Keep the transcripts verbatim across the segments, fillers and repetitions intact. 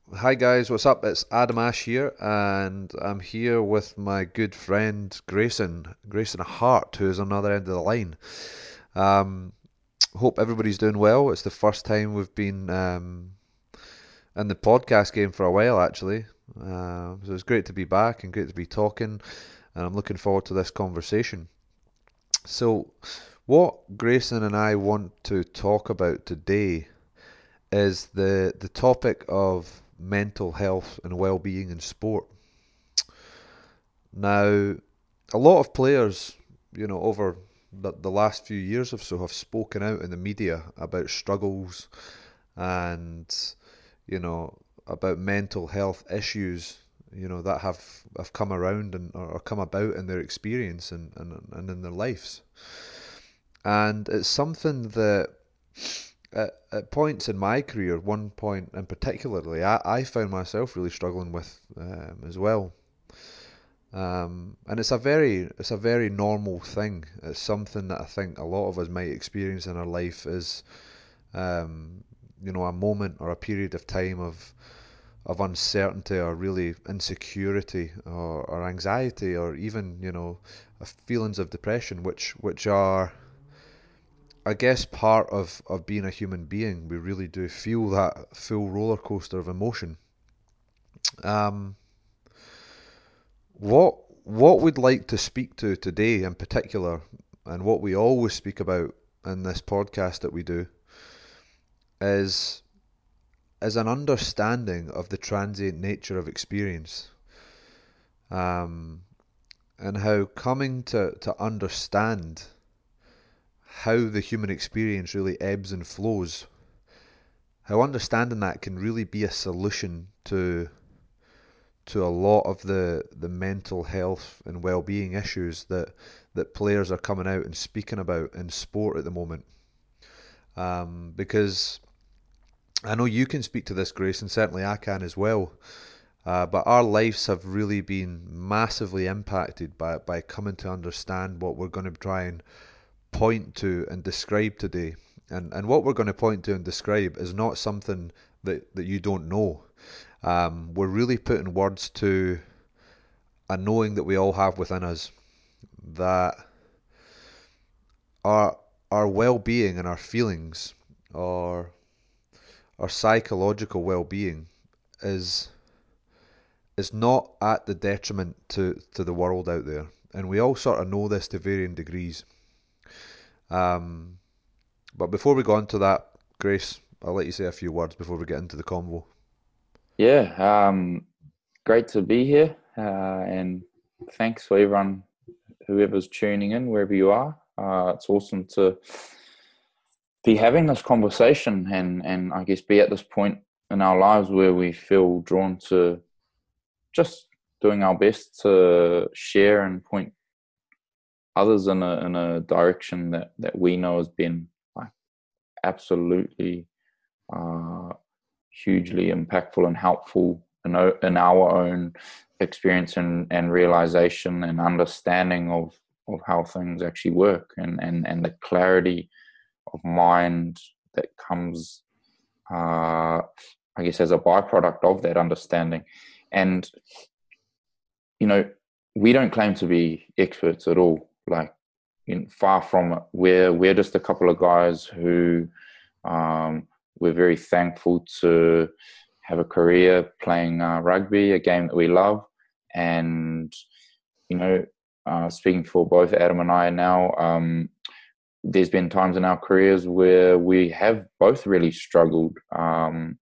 Hi guys, what's up? It's Adam Ash here, and I'm here with my good friend Grayson, Grayson Hart, who's on the other end of the line. Um, Hope everybody's doing well. It's the first time we've been um, in the podcast game for a while, actually. Uh, so it's great to be back and great to be talking, and I'm looking forward to this conversation. So, what Grayson and I want to talk about today is the the topic of mental health and well-being in sport. Now, a lot of players, you know, over the, the last few years or so have spoken out in the media about struggles and, you know, about mental health issues, you know, that have, have come around and or come about in their experience and, and, and in their lives. And it's something that at, at points in my career, one point in particularly, I, I found myself really struggling with um, as well. Um, and it's a very it's a very normal thing. It's something that I think a lot of us might experience in our life is um, you know, a moment or a period of time of of uncertainty or really insecurity or, or anxiety or even, you know, feelings of depression which which are, I guess, part of, of being a human being. We really do feel that full roller coaster of emotion. Um, what what we'd like to speak to today in particular, and what we always speak about in this podcast that we do, is is an understanding of the transient nature of experience, um, and how coming to, to understand how the human experience really ebbs and flows, how understanding that can really be a solution to to a lot of the the mental health and well-being issues that that players are coming out and speaking about in sport at the moment. Um, because I know you can speak to this, Grace, and certainly I can as well. Uh, but our lives have really been massively impacted by by coming to understand what we're going to try and point to and describe today. And and what we're going to point to and describe is not something that, that you don't know. Um, we're really putting words to a knowing that we all have within us, that our our well-being and our feelings, or our psychological well-being, is is not at the detriment to, to the world out there. And we all sort of know this to varying degrees. Um, but before we go on to that, Grace, I'll let you say a few words before we get into the convo. Yeah, um, great to be here. Uh, and thanks for everyone, whoever's tuning in, wherever you are. Uh, it's awesome to be having this conversation and, and I guess be at this point in our lives where we feel drawn to just doing our best to share and point others in a in a direction that, that we know has been like absolutely uh, hugely impactful and helpful in, in our own experience and, and realization and understanding of, of how things actually work and, and, and the clarity of mind that comes, uh, I guess, as a byproduct of that understanding. And, you know, we don't claim to be experts at all. Like, in, far from it. We're, we're just a couple of guys who um, we're very thankful to have a career playing uh, rugby, a game that we love. And, you know, uh, speaking for both Adam and I now, um, there's been times in our careers where we have both really struggled, um,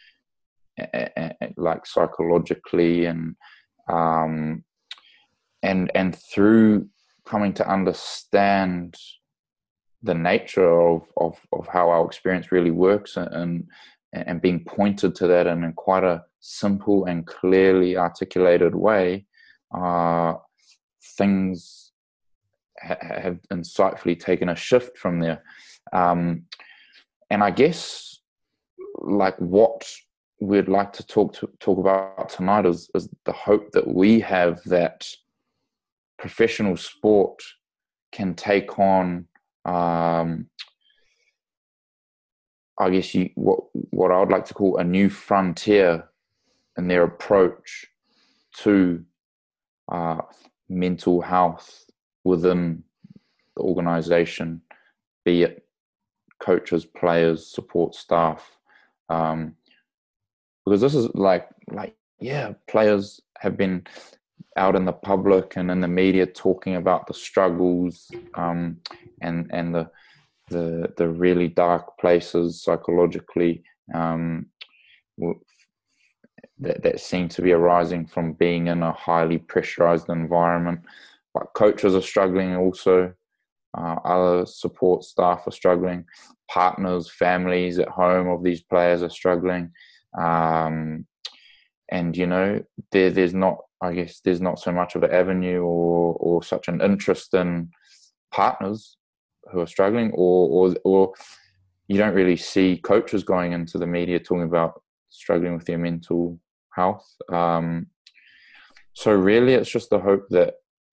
a- a- a- like psychologically and um, and and through coming to understand the nature of, of, of how our experience really works and and being pointed to that in quite a simple and clearly articulated way, uh, things ha- have insightfully taken a shift from there. Um, and I guess like what we'd like to talk to talk about tonight is, is the hope that we have that professional sport can take on um, I guess you what what I would like to call a new frontier and their approach to uh, mental health within the organization, be it coaches, players, support staff. Um, because this is like, like, yeah, players have been out in the public and in the media talking about the struggles um, and and the the the really dark places psychologically um, that, that seem to be arising from being in a highly pressurized environment. But coaches are struggling also. Uh, other support staff are struggling. Partners, families at home of these players are struggling. Um, and, you know, there, there's not, I guess, there's not so much of an avenue or, or such an interest in partners who are struggling, or, or, or you don't really see coaches going into the media talking about struggling with their mental health. Um, so really, it's just the hope that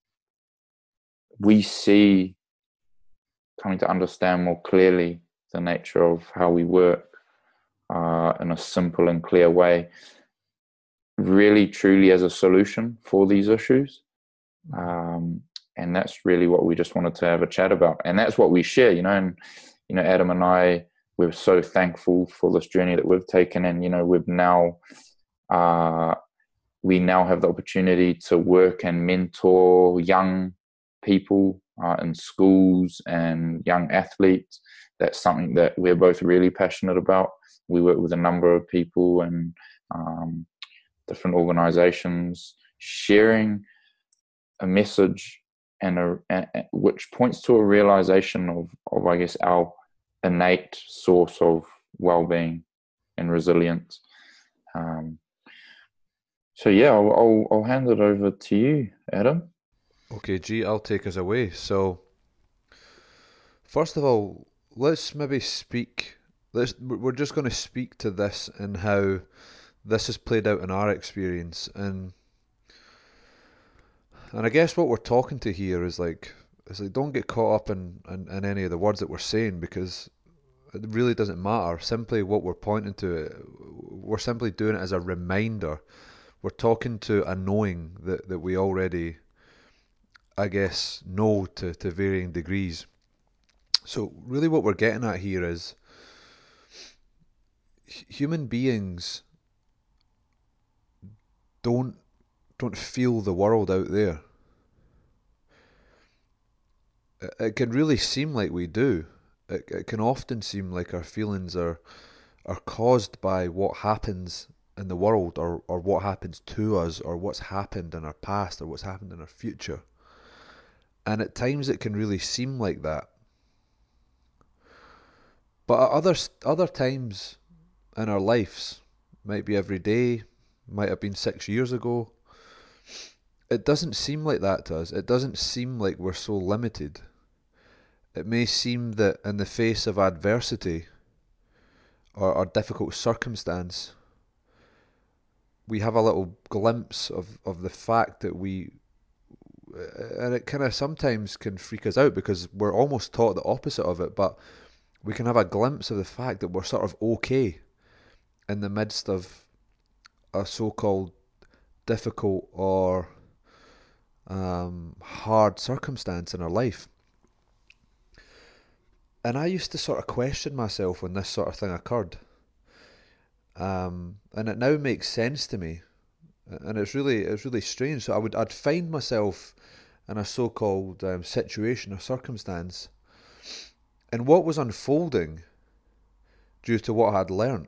we see coming to understand more clearly the nature of how we work uh, in a simple and clear way, really truly as a solution for these issues. Um, and that's really what we just wanted to have a chat about. And that's what we share, you know, and, you know, Adam and I, we're so thankful for this journey that we've taken. And, you know, we've now, uh, we now have the opportunity to work and mentor young people uh, in schools and young athletes. That's something that we're both really passionate about. We work with a number of people and um, different organizations, sharing a message and a, a, which points to a realization of, of, I guess, our innate source of well-being and resilience. Um, so yeah, I'll, I'll I'll hand it over to you, Adam. Okay, G, I'll take us away. So, first of all, let's maybe speak. Let's we're just going to speak to this and how this has played out in our experience, and and I guess what we're talking to here is like is like don't get caught up in, in, in any of the words that we're saying, because it really doesn't matter. Simply what we're pointing to, we're simply doing it as a reminder. We're talking to a knowing that, that we already, I guess, know to, to varying degrees. So really what we're getting at here is human beings don't don't feel the world out there. It, it can really seem like we do. It, it can often seem like our feelings are are caused by what happens in the world, or, or what happens to us, or what's happened in our past, or what's happened in our future. And at times it can really seem like that. But at other, other times in our lives, might be every day, might have been six years ago, it doesn't seem like that to us. It doesn't seem like we're so limited. It may seem that in the face of adversity or, or difficult circumstance, we have a little glimpse of, of the fact that we, and it kind of sometimes can freak us out because we're almost taught the opposite of it, but we can have a glimpse of the fact that we're sort of okay in the midst of a so-called difficult or um, hard circumstance in our life. And I used to sort of question myself when this sort of thing occurred. Um, and it now makes sense to me. And it's really it's really strange. So I would I'd find myself in a so-called um, situation or circumstance, and what was unfolding due to what I had learnt,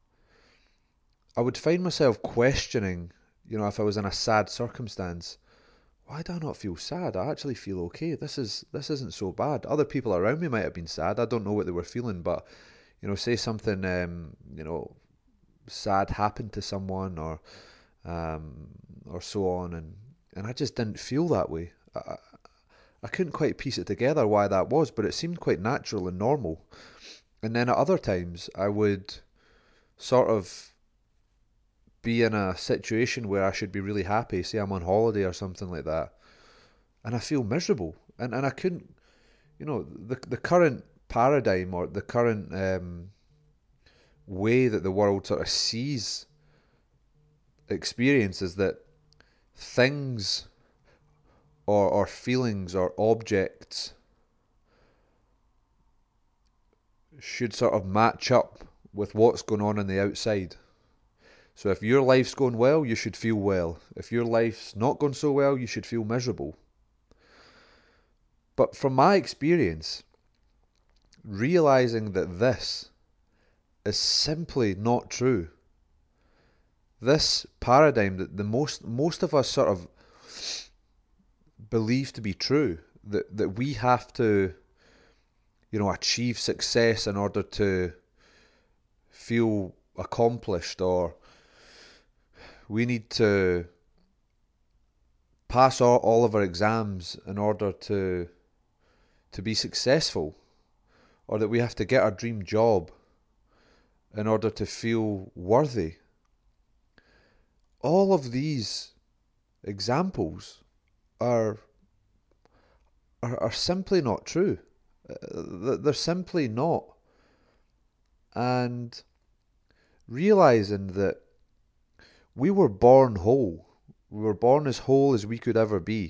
I would find myself questioning, you know, if I was in a sad circumstance, why do I not feel sad? I actually feel okay. This is this isn't so bad. Other people around me might have been sad. I don't know what they were feeling, but you know, say something, um, you know, sad happened to someone, or um, or so on, and and I just didn't feel that way. I, I couldn't quite piece it together why that was, but it seemed quite natural and normal. And then at other times, I would sort of be in a situation where I should be really happy, say I'm on holiday or something like that, and I feel miserable. And and I couldn't, you know, the the current paradigm, or the current um, way that the world sort of sees experience is that things or, or feelings or objects should sort of match up with what's going on on the outside. So if your life's going well, you should feel well. If your life's not going so well, you should feel miserable. But from my experience, realizing that this is simply not true. This paradigm that the most most of us sort of believe to be true, that that we have to, you know, achieve success in order to feel accomplished, or we need to pass all, all of our exams in order to to be successful, or that we have to get our dream job in order to feel worthy. All of these examples are are, are simply not true. They're simply not. And realizing that we were born whole, we were born as whole as we could ever be,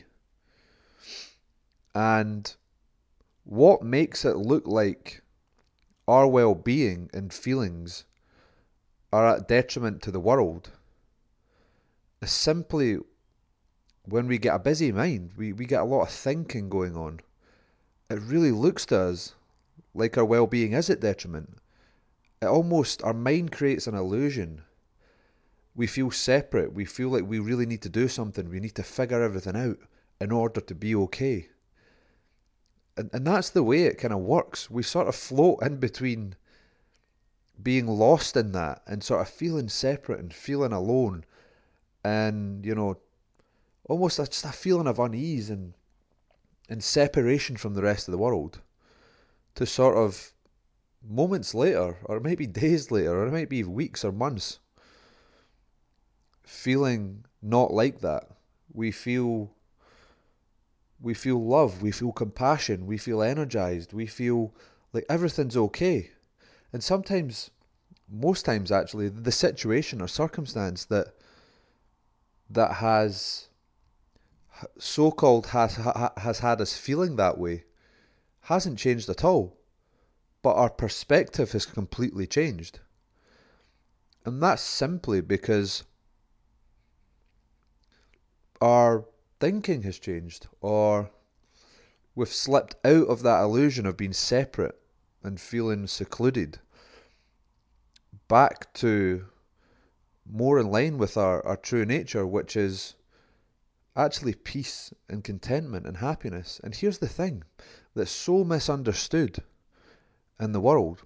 and what makes it look like our well-being and feelings are at detriment to the world is simply when we get a busy mind, we, we get a lot of thinking going on. It really looks to us like our well-being is at detriment. It almost, our mind creates an illusion. We feel separate. We feel like we really need to do something. We need to figure everything out in order to be okay. And, and that's the way it kind of works. We sort of float in between being lost in that and sort of feeling separate and feeling alone, and, you know, almost just a feeling of unease and and separation from the rest of the world, to sort of moments later, or it might be days later, or it might be weeks or months, feeling not like that. We feel we feel love, we feel compassion, we feel energized, we feel like everything's okay. And sometimes, most times actually, the situation or circumstance that that has so-called has ha, has had us feeling that way hasn't changed at all, but our perspective has completely changed. And that's simply because our thinking has changed, or we've slipped out of that illusion of being separate and feeling secluded, back to more in line with our, our true nature, which is actually peace and contentment and happiness. And here's the thing that's so misunderstood in the world,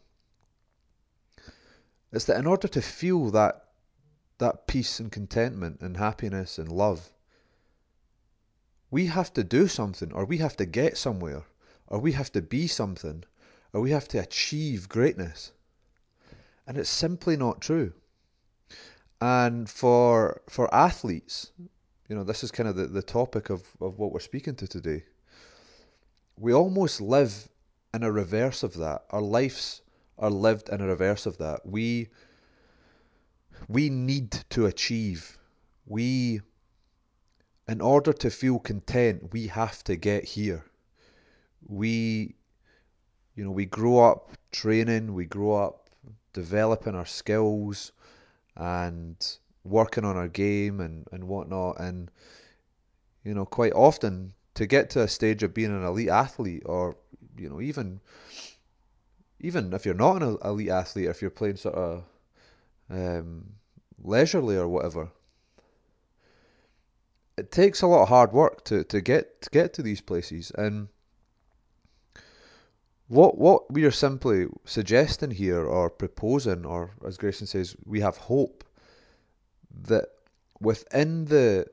is that in order to feel that that peace and contentment and happiness and love, we have to do something, or we have to get somewhere, or we have to be something, or we have to achieve greatness. And it's simply not true. And for for athletes, you know, this is kind of the, the topic of, of what we're speaking to today. We almost live in a reverse of that. Our lives are lived in a reverse of that. We we need to achieve. We, in order to feel content, we have to get here. We, you know, we grow up training, we grow up developing our skills and working on our game and, and whatnot. And, you know, quite often to get to a stage of being an elite athlete, or, you know, even even if you're not an elite athlete, if you're playing sort of um, leisurely or whatever, it takes a lot of hard work to, to get to get to these places. And what what we are simply suggesting here, or proposing, or as Grayson says, we have hope that within the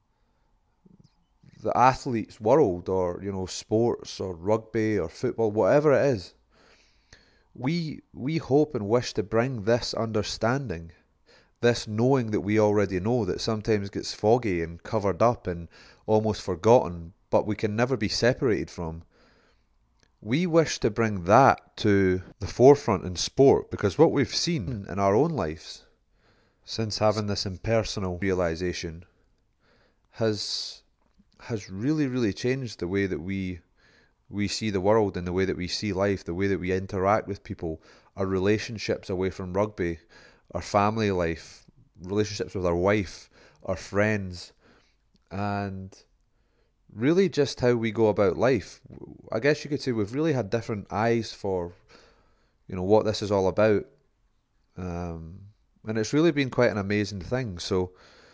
the athlete's world, or, you know, sports or rugby or football, whatever it is, we we hope and wish to bring this understanding, this knowing that we already know, that sometimes gets foggy and covered up and almost forgotten, but we can never be separated from. We wish to bring that to the forefront in sport, because what we've seen in our own lives since having this impersonal realization has has really, really changed the way that we we see the world and the way that we see life, the way that we interact with people, our relationships away from rugby, our family life, relationships with our wife, our friends, and really just how we go about life. I guess you could say we've really had different eyes for, you know, what this is all about. Um, and it's really been quite an amazing thing. So,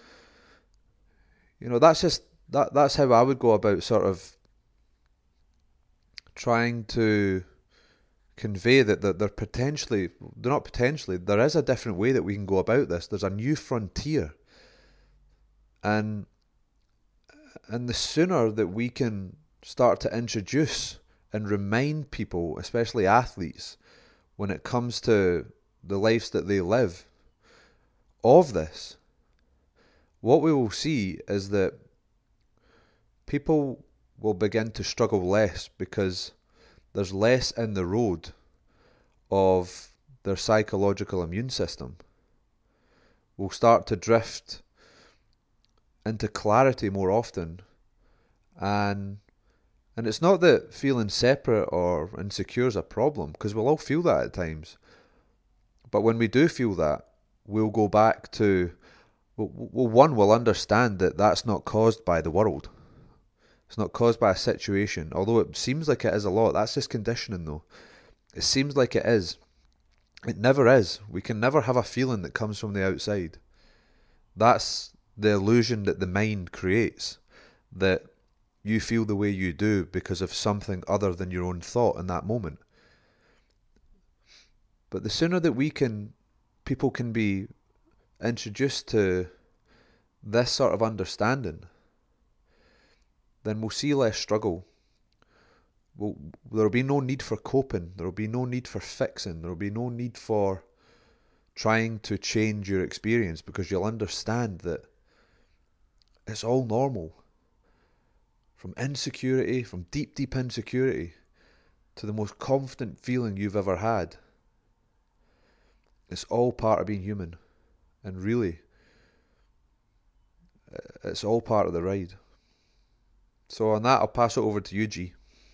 you know, that's just that that's how I would go about sort of trying to convey that, that there potentially, they're not potentially, there is a different way that we can go about this. There's a new frontier. And and the sooner that we can start to introduce and remind people, especially athletes, when it comes to the lives that they live, of this, what we will see is that people will begin to struggle less because there's less in the road of their psychological immune system. We'll start to drift into clarity more often, and and it's not that feeling separate or insecure is a problem, because we'll all feel that at times. But when we do feel that, we'll go back to, well, well one, we'll understand that that's not caused by the world. It's not caused by a situation, although it seems like it is a lot. That's just conditioning, though. It seems like it is. It never is. We can never have a feeling that comes from the outside. That's the illusion that the mind creates, that you feel the way you do because of something other than your own thought in that moment. But the sooner that we can, people can be introduced to this sort of understanding, then we'll see less struggle. We'll, there'll be no need for coping. There'll be no need for fixing. There'll be no need for trying to change your experience, because you'll understand that it's all normal. From insecurity, from deep, deep insecurity, to the most confident feeling you've ever had. It's all part of being human. And really, it's all part of the ride. So on that, I'll pass it over to you, G.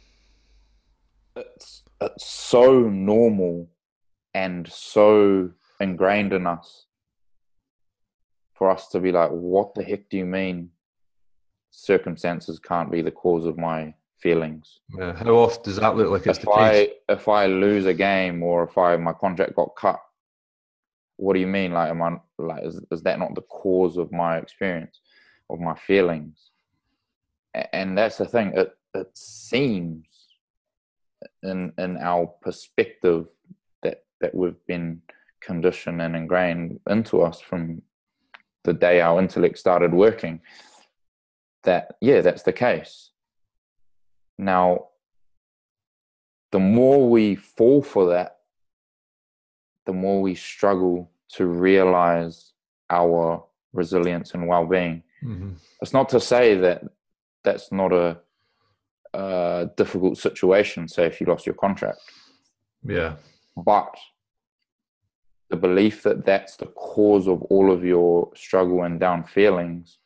It's it's so normal and so ingrained in us for us to be like, what the heck do you mean circumstances can't be the cause of my feelings? Yeah, how often does that look like it's If the I case? if I lose a game, or if I my contract got cut, what do you mean? Like, am I like is, is that not the cause of my experience, of my feelings? And that's the thing. It it seems in in our perspective that that we've been conditioned and ingrained into us from the day our intellect started working, that yeah, that's the case. Now, the more we fall for that, the more we struggle to realize our resilience and well-being. Mm-hmm. It's not to say that that's not a, a difficult situation, say if you lost your contract. Yeah. But the belief that that's the cause of all of your struggle and down feelings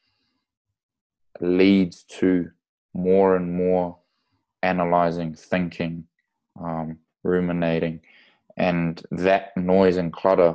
leads to more and more analyzing, thinking, um, ruminating, and that noise and clutter,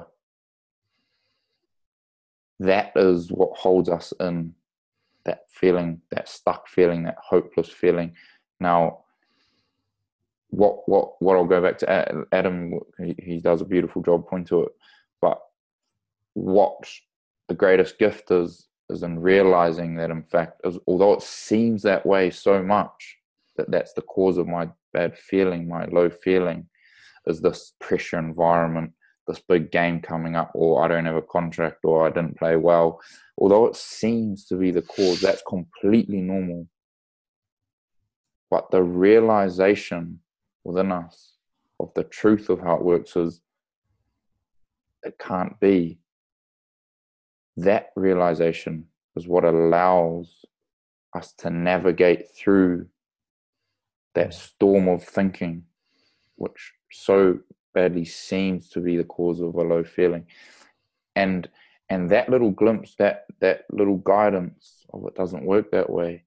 that is what holds us in that feeling, that stuck feeling, that hopeless feeling. Now, what what what I'll go back to Adam, he, he does a beautiful job pointing to it, but what the greatest gift is is in realizing that, in fact, is, although it seems that way so much, that that's the cause of my bad feeling, my low feeling, is this pressure environment, this big game coming up, or I don't have a contract, or I didn't play well. Although it seems to be the cause, that's completely normal. But the realization within us of the truth of how it works is, it can't be. That realization is what allows us to navigate through that storm of thinking, which so badly seems to be the cause of a low feeling. And And that little glimpse, that that little guidance of it doesn't work that way.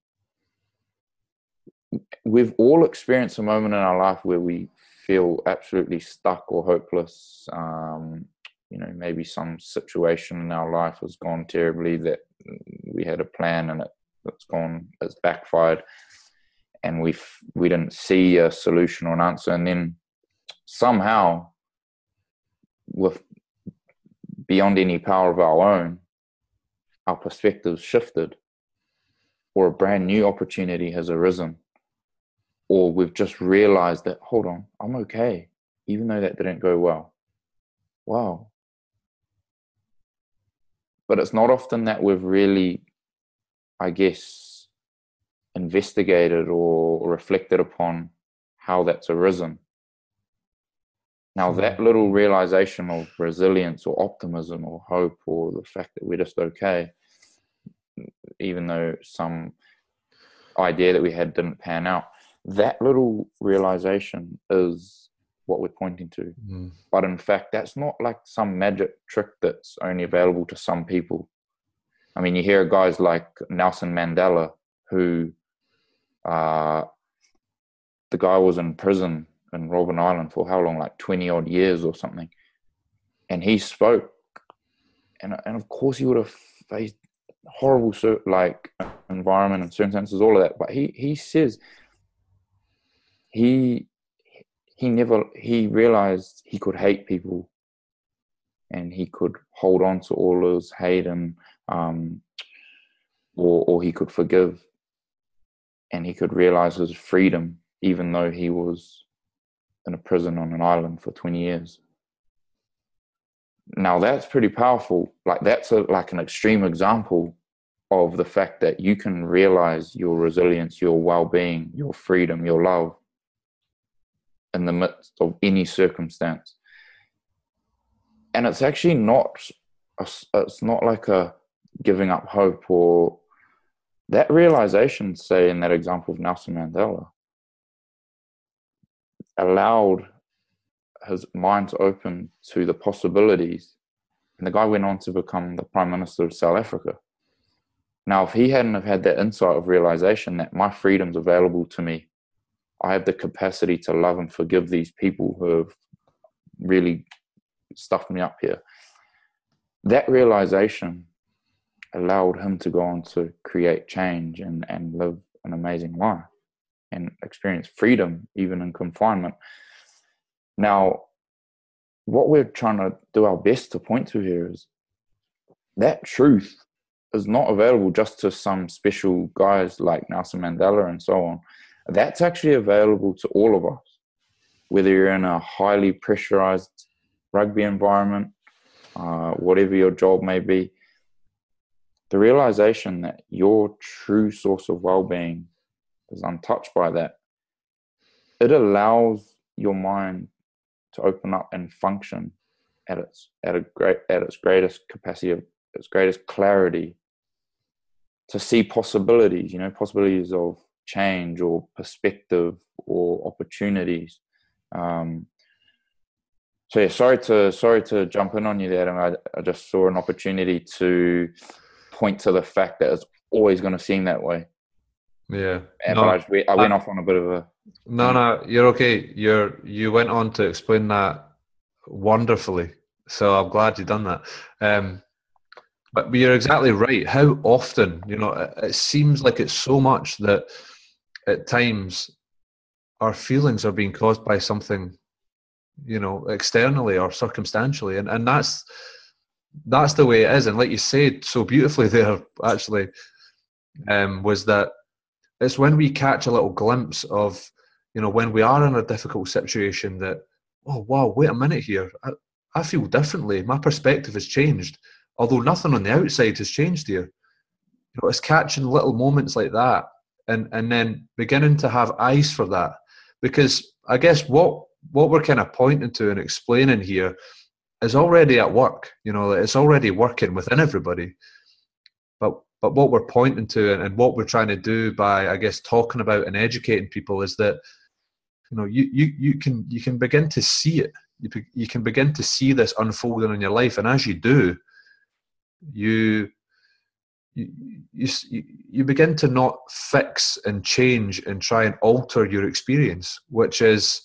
We've all experienced a moment in our life where we feel absolutely stuck or hopeless. Um, you know, maybe some situation in our life has gone terribly, that we had a plan and it, it's gone, it's backfired, and we we didn't see a solution or an answer. And then somehow, with beyond any power of our own, our perspective's shifted, or a brand new opportunity has arisen, or we've just realized that, hold on, I'm okay, even though that didn't go well. Wow. But it's not often that we've really, I guess, investigated or reflected upon how that's arisen. Now, that little realization of resilience or optimism or hope, or the fact that we're just okay, even though some idea that we had didn't pan out, that little realization is what we're pointing to. Mm. But in fact, that's not like some magic trick that's only available to some people. I mean, you hear guys like Nelson Mandela, who uh, the guy was in prison in Robben Island for how long, like twenty odd years or something. And he spoke, and, and of course he would have faced horrible like environment and circumstances, all of that. But he, he says he, he never, he realized he could hate people, and he could hold on to all his hate, and, um, or, or he could forgive, and he could realize his freedom, even though he was in a prison on an island for twenty years. Now that's pretty powerful. Like that's a, like an extreme example of the fact that you can realize your resilience, your well-being, your freedom, your love in the midst of any circumstance. And it's actually not, a, it's not like a giving up hope, or that realization, say in that example of Nelson Mandela, allowed his mind to open to the possibilities. And the guy went on to become the Prime Minister of South Africa. Now, if he hadn't have had that insight of realization that my freedom's available to me, I have the capacity to love and forgive these people who have really stuffed me up here. That realization allowed him to go on to create change and, and live an amazing life and experience freedom, even in confinement. Now, what we're trying to do our best to point to here is that truth is not available just to some special guys like Nelson Mandela and so on. That's actually available to all of us, whether you're in a highly pressurized rugby environment, uh, whatever your job may be. The realization that your true source of well-being is untouched by that, it allows your mind to open up and function at its at a great at its greatest capacity, of its greatest clarity, to see possibilities, you know, possibilities of change or perspective or opportunities. Um, so yeah, sorry to sorry to jump in on you there, and I, I just saw an opportunity to point to the fact that it's always going to seem that way. Yeah, and, no, but I, just, I went I, off on a bit of a. No, no, you're okay. You're you went on to explain that wonderfully, so I'm glad you've done that. Um, but, but you're exactly right. How often, you know, it, it seems like it's so much that at times our feelings are being caused by something, you know, externally or circumstantially, and and that's that's the way it is. And like you said so beautifully there, actually, um, was that it's when we catch a little glimpse of, you know, when we are in a difficult situation that, oh, wow, wait a minute here. I, I feel differently. My perspective has changed. Although nothing on the outside has changed here. You know, it's catching little moments like that and, and then beginning to have eyes for that. Because I guess what, what we're kind of pointing to and explaining here is already at work. You know, it's already working within everybody. But But what we're pointing to and, and what we're trying to do by, I guess, talking about and educating people is that, you know, you you you can you can begin to see it. You you can begin to see this unfolding in your life, and as you do, you you, you you begin to not fix and change and try and alter your experience, which is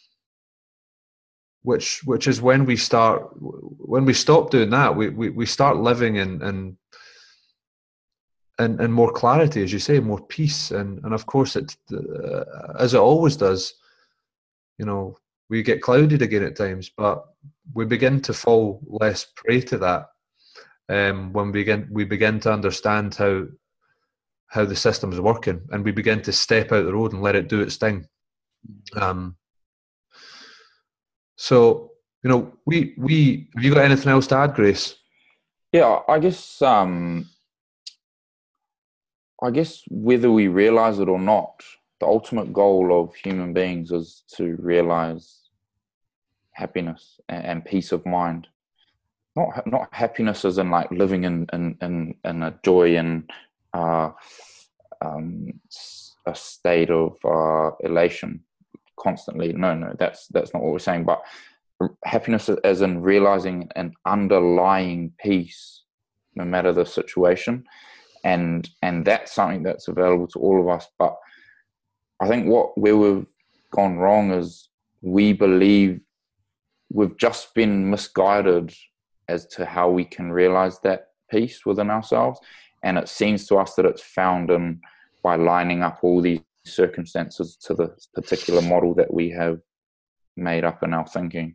which which is when we start when we stop doing that, we we, we start living in in, in in more clarity, as you say, more peace, and and of course it uh, as it always does, you know, we get clouded again at times, but we begin to fall less prey to that um, when we begin we begin to understand how how the system is working, and we begin to step out the road and let it do its thing. Um, so, you know, we we have you got anything else to add, Grace? Yeah, I guess um, I guess whether we realize it or not, the ultimate goal of human beings is to realize happiness and, and peace of mind. Not not happiness as in like living in in in, in a joy and uh, um, a state of uh, elation constantly. No, no, that's that's not what we're saying. But happiness as in realizing an underlying peace, no matter the situation, and and that's something that's available to all of us. But I think what where we've gone wrong is we believe we've just been misguided as to how we can realize that peace within ourselves. And it seems to us that it's found in by lining up all these circumstances to the particular model that we have made up in our thinking.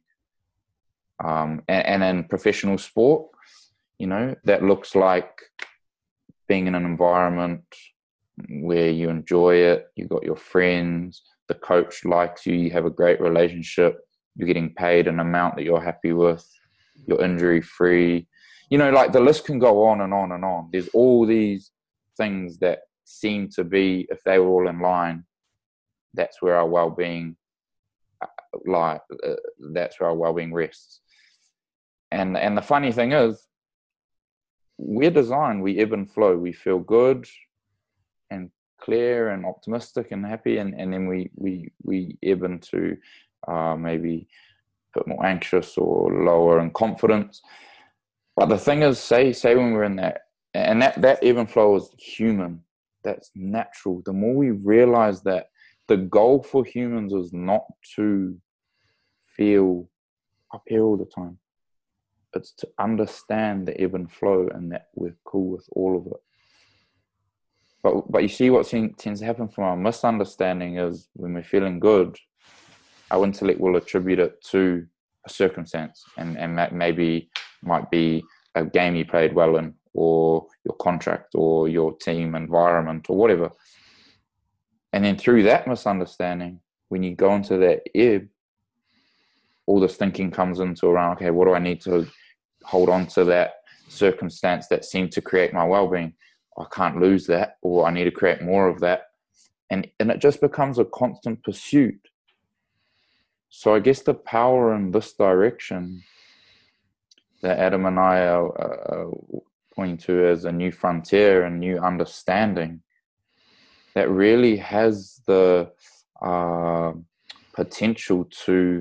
Um, and, and in professional sport, you know, that looks like being in an environment where you enjoy it, you got your friends, the coach likes you, you have a great relationship, you're getting paid an amount that you're happy with, you're injury free. You know, like the list can go on and on and on. There's all these things that seem to be, if they were all in line, that's where our well-being lie. Uh, that's where our well-being rests. And and the funny thing is, we're designed, we ebb and flow. We feel good and clear and optimistic and happy, and, and then we we we ebb into uh, maybe a bit more anxious or lower in confidence. But the thing is, say say when we're in that, and that, that ebb and flow is human. That's natural. The more we realize that the goal for humans is not to feel up here all the time. It's to understand the ebb and flow, and that we're cool with all of it. But but you see what tends to happen from our misunderstanding is when we're feeling good, our intellect will attribute it to a circumstance, and, and that maybe might be a game you played well in, or your contract, or your team environment, or whatever. And then through that misunderstanding, when you go into that ebb, all this thinking comes into around, okay, what do I need to hold on to that circumstance that seemed to create my well-being? I can't lose that, or I need to create more of that. And, and it just becomes a constant pursuit. So I guess the power in this direction that Adam and I are uh, pointing to as a new frontier and new understanding that really has the uh, potential to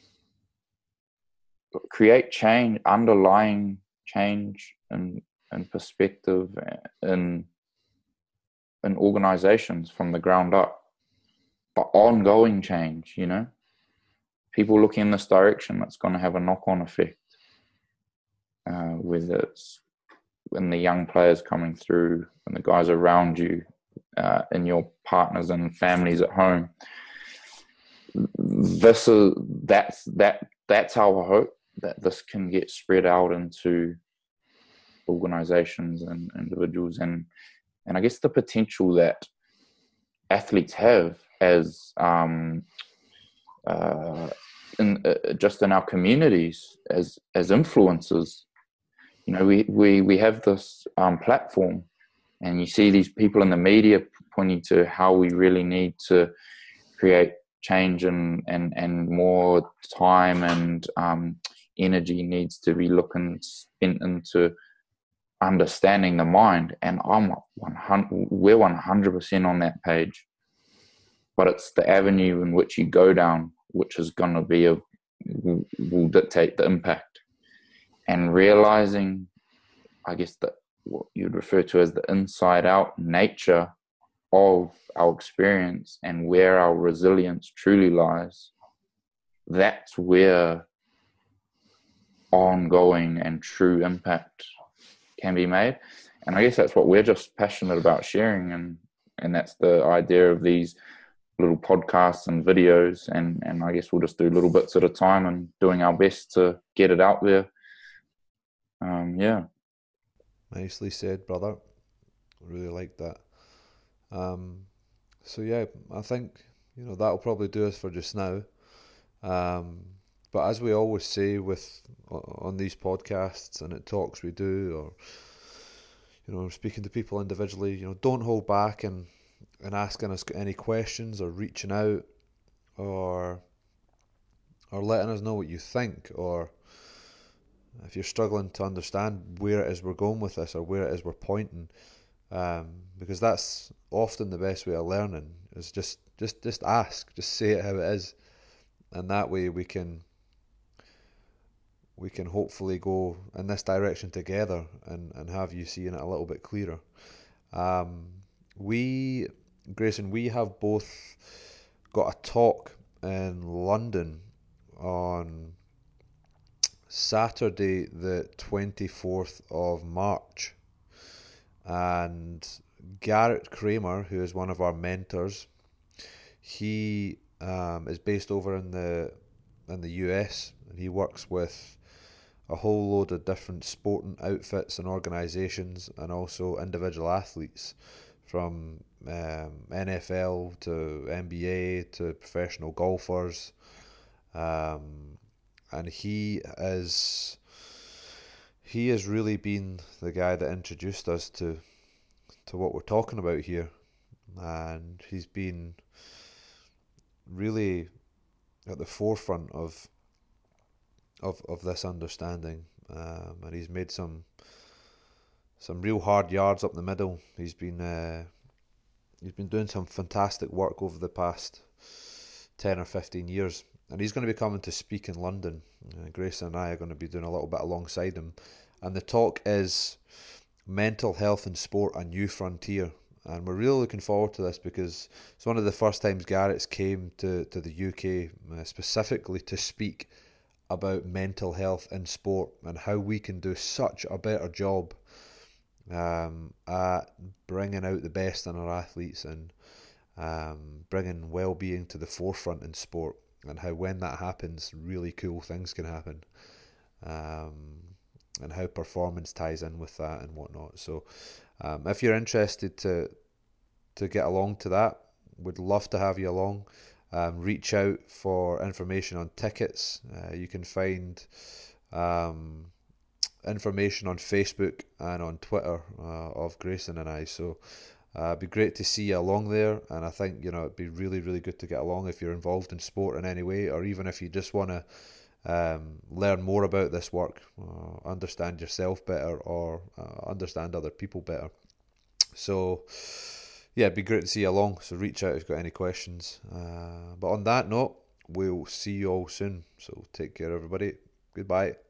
create change, underlying change and, and perspective in, in organizations from the ground up, but ongoing change, you know? People looking in this direction, that's going to have a knock-on effect, uh, whether it's when the young players coming through and the guys around you, uh, and your partners and families at home. This is that's that that's our hope, that this can get spread out into organizations and individuals, and and I guess the potential that athletes have as um, uh, in uh, just in our communities as as influencers. You know, we we we have this um, platform, and you see these people in the media pointing to how we really need to create change, and and and more time and um, energy needs to be looking spent into understanding the mind. And I'm one hundred, we're one hundred percent on that page. But it's the avenue in which you go down, which is going to be a will, will dictate the impact. And realizing I guess, the what you'd refer to as the inside out nature of our experience and where our resilience truly lies, that's where ongoing and true impact can be made. And I guess that's what we're just passionate about sharing, and and that's the idea of these little podcasts and videos, and and I guess we'll just do little bits at a time and doing our best to get it out there. Um, yeah. Nicely said, brother. Really like that. Um, so yeah, I think you know that'll probably do us for just now. Um, but as we always say with on these podcasts and at talks we do, or you know, speaking to people individually, you know, don't hold back and and asking us any questions or reaching out or or letting us know what you think, or if you're struggling to understand where it is we're going with this or where it is we're pointing, um, because that's often the best way of learning is just just just ask, just say it how it is, and that way we can we can hopefully go in this direction together and, and have you seeing it a little bit clearer. Um, we, Grayson, we have both got a talk in London on Saturday, the twenty-fourth of March. And Garrett Kramer, who is one of our mentors, he um, is based over in the in the U S, and he works with a whole load of different sporting outfits and organisations, and also individual athletes, from um, N F L to N B A to professional golfers, um, and he is he has really been the guy that introduced us to to what we're talking about here, and he's been really at the forefront of of of this understanding, um, and he's made some some real hard yards up the middle. He's been uh, he's been doing some fantastic work over the past ten or fifteen years, and he's going to be coming to speak in London. Uh, Grayson and I are going to be doing a little bit alongside him, and the talk is Mental Health in Sport: A New Frontier. And we're really looking forward to this because it's one of the first times Garrett's came to, to the U K uh, specifically to speak about mental health in sport and how we can do such a better job um, at bringing out the best in our athletes and um, bringing well-being to the forefront in sport, and how when that happens, really cool things can happen, um, and how performance ties in with that and whatnot. So um, if you're interested to to get along to that, would love to have you along. Um, reach out for information on tickets. Uh, you can find um, information on Facebook and on Twitter uh, of Grayson and I. So uh, it'd be great to see you along there. And I think you know it'd be really, really good to get along if you're involved in sport in any way, or even if you just want to um, learn more about this work, uh, understand yourself better, or uh, understand other people better. So yeah, it'd be great to see you along. So reach out if you've got any questions. Uh, but on that note, we'll see you all soon. So take care, everybody. Goodbye.